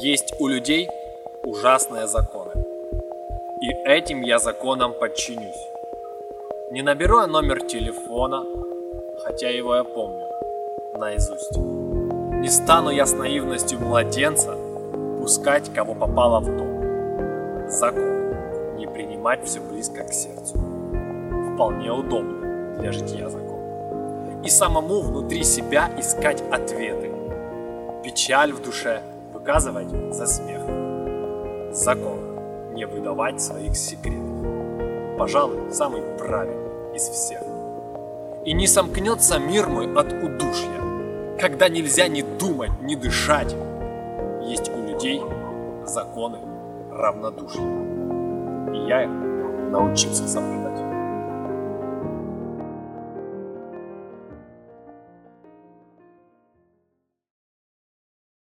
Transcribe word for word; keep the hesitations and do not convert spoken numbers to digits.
Есть у людей ужасные законы. И этим я законам подчинюсь. Не наберу я номер телефона, хотя его я помню наизусть. Не стану я с наивностью младенца пускать, кого попало в дом. Закон. Не принимать все близко к сердцу. Вполне удобно для жития закон. И самому внутри себя искать ответы. Печаль в душе выказывать за смех. Закон. Не выдавать своих секретов. Пожалуй, самый правильный из всех. И не сомкнется мир мой от удушья, когда нельзя ни думать, ни дышать. Есть у людей законы равнодушия. И я их научился соблюдать.